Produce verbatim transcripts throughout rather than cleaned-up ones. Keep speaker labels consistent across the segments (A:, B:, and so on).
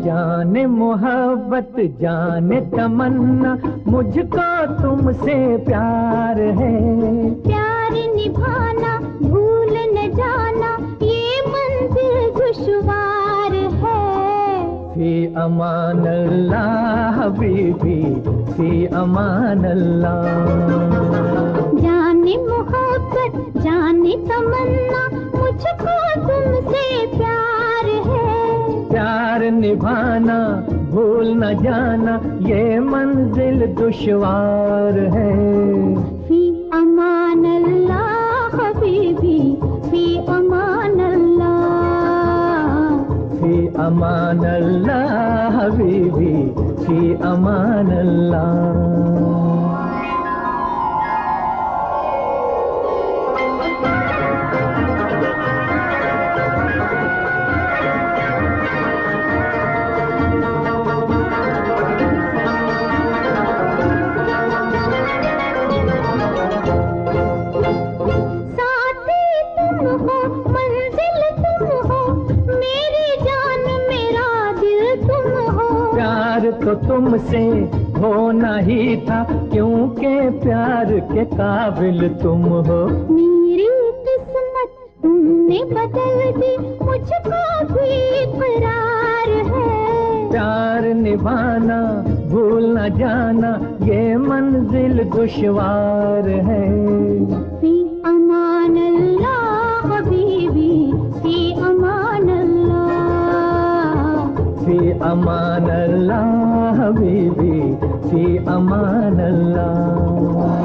A: जाने मोहब्बत जाने तमन्ना, मुझको तुमसे प्यार है।
B: प्यार निभाना भूल न जाना, ये मंजिल दुश्वार है।
A: फी अमान अल्लाह हबीबी, फी अमान अल्लाह।
B: जाने मोहब्बत जाने तमन्ना, मुझको तुमसे प्यार है।
A: प्यार निभाना भूल न जाना, ये मंजिल दुश्वार है।
B: फी अमान अल्लाह हबीबी, फी अमान अल्लाह।
A: फी अमान अल्लाह हबीबी, फी अमान अल्लाह। तो तुमसे होना ही था, क्योंकि प्यार के काबिल तुम हो।
B: मेरी किस्मत तुमने बदल दी, मुझको भी इकरार है।
A: प्यार निभाना भूल न जाना, ये मंजिल दुश्वार है।
B: फी अमान अल्लाह हबीबी, फी अमान अल्लाह।
A: फी अमान अल्लाह हबीबी, फी अमान अल्लाह।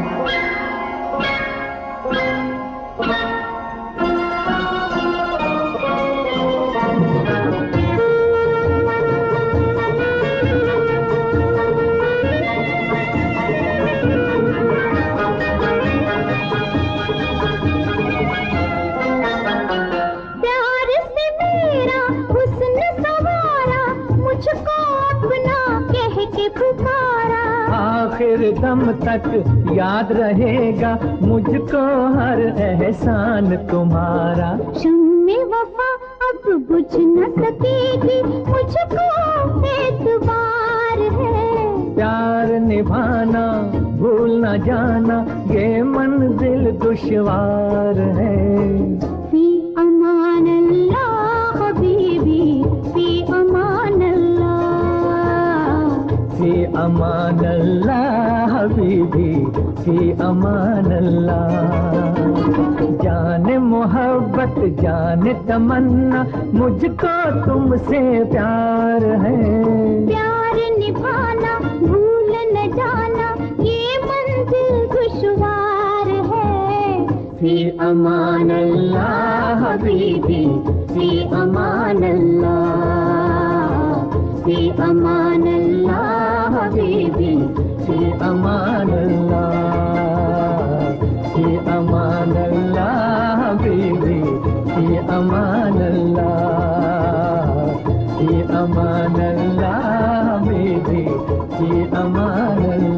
A: आखिर दम तक याद रहेगा मुझको हर एहसान तुम्हारा।
B: शम्मे वफा अब बुझ न सकेगी, मुझको एतबार है।
A: प्यार निभाना भूल न जाना, ये मंजिल दुश्वार है।
B: फी अमान अल्लाह हबीबी, फी अमान अल्लाह।
A: फी अमान अल्लाह हबीबी, फी अमान अल्लाह। जाने मोहब्बत जाने तमन्ना, मुझको तुमसे प्यार है।
B: प्यार निभाना भूल न जाना, ये मंजिल दुश्वार है।
A: फी अमान अल्लाह हबीबी, फी अमान अल्लाह। फी अमान अल्लाह हबीबी, फी अमान अल्लाह। फी अमान अल्लाह हबीबी, फी अमान अल्लाह। फी अमान अल्लाह हबीबी, फी अमान अल्लाह।